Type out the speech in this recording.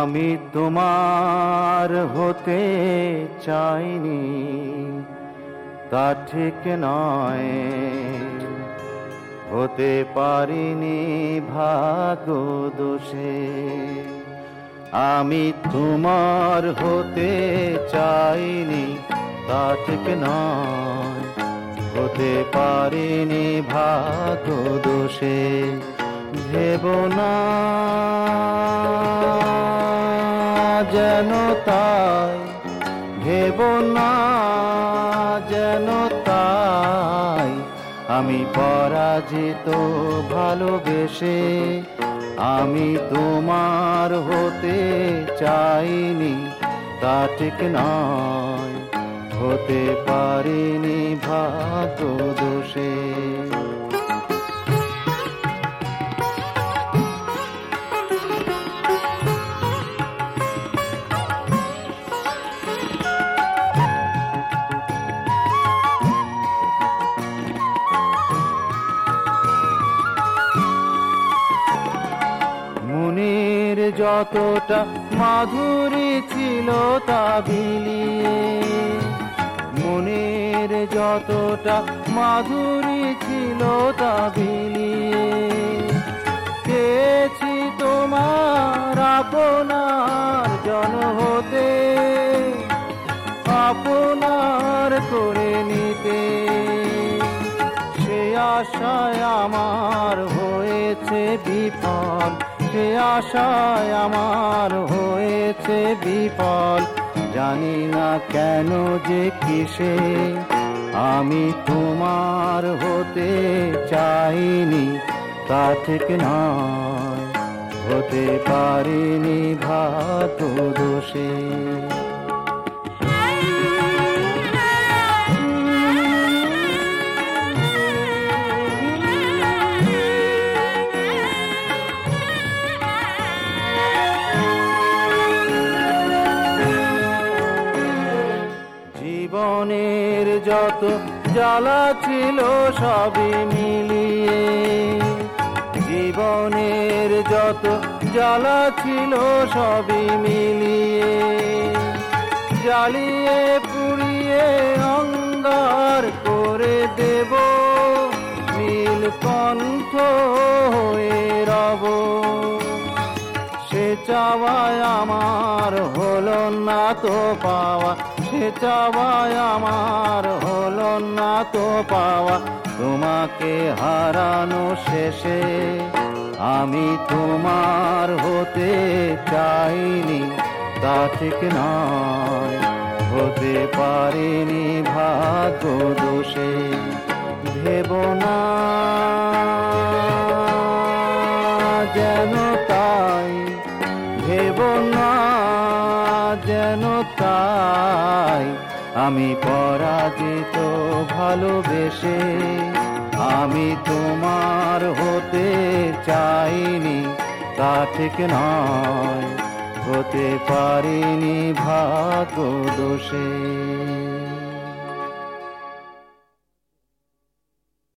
আমি তোমার হতে চাইনি, তা ঠিক নয়। হতে পারিনি ভাগ্য দোষে। আমি তোমার হতে চাইনি, তা ঠিক নয়। হতে পারিনি ভাগ্য দোষে। ভেবো না যেন তাই, ভেবো না যেন তাই। আমি পরাজিত ভালোবেসে। আমি তোমার হতে চাইনি, তা ঠিক নয়। হতে পারিনি ভাগ্য দোষে। মনের যতটা মাধুরী ছিল তা বিলিয়ে, মনের যতটা মাধুরী ছিল তা বিলিয়ে। পেয়েছি তোমার আপনার জন হতে, আপনার করে নিতে। সে আশায় আমার হয়েছে বিফল, সে আশায় আমার হয়েছে বিফল। জানি না কেন যে কিসে। আমি তোমার হতে চাইনি, তা ঠিক নয়। হতে পারিনি ভাগ্য দোষে। জীবনের যত জ্বালা ছিল সবই মিলিয়ে, জীবনের যত জ্বালা ছিল সবই মিলিয়ে। জ্বালিয়ে পুড়িয়ে অঙ্গার করে দেব, নীলকণ্ঠ হয়ে রব। সে চাওয়ায় আমার হলো না তো পাওয়া, সে চাওয়ায় আমার হলো না তো পাওয়া। তোমাকে হারানো শেষে আমি তোমার হতে চাইনি, তা ঠিক নয়। হতে পারিনি ভাগ্য দোষে। ভেবো না যেন তাই, ভেবো না যেন তাই। আমি পরাজিত ভালোবেসে। আমি তোমার হতে চাইনি, তা ঠিক নয়। হতে পারিনি ভাগ্য দোষে।